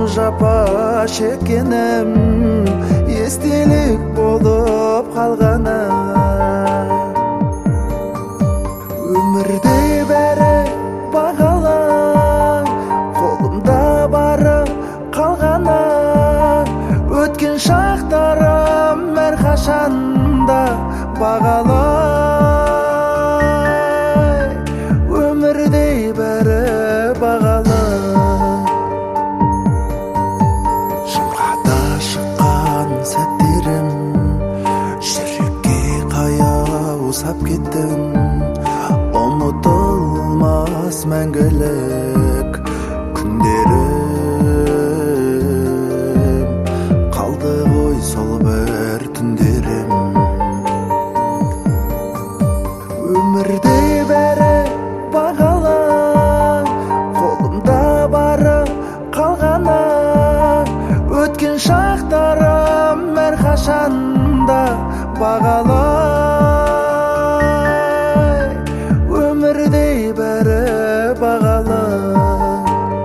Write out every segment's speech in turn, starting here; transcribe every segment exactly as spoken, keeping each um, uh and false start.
жапа шеккеним эстелик болуп калганы. Өмүрдө бери багалаң колумда бары калганы. Өткөн шактарым ар качанда багалай. Өмүрдө бери багалаң. Жымгада шыккан сәттерим жүрөккө каяу сап кеттим. Unutulmaz мәңгілік күндерім, қалды ғой сол бір түндерім. Өмірде бәрі бағалаң, қолымда бары қалғаны. Өткен шақтарым әрқашанда бағалай. Өмірде бәрі бағалаң.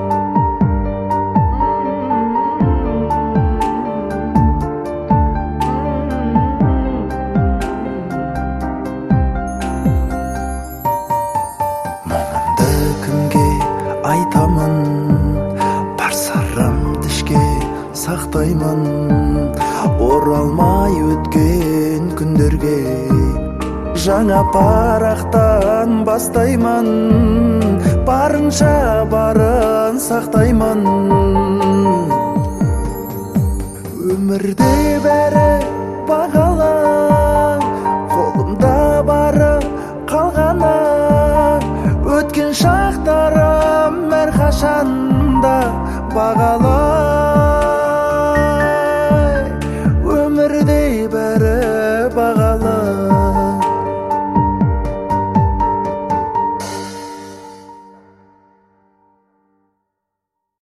Мұңымды кімге айтамын, бар сырымды ішке сақтаймын. Оралмай өткен күндерге жаңа парақтан бастаймын. Барынша барын сақтаймын. Өмірде бәрі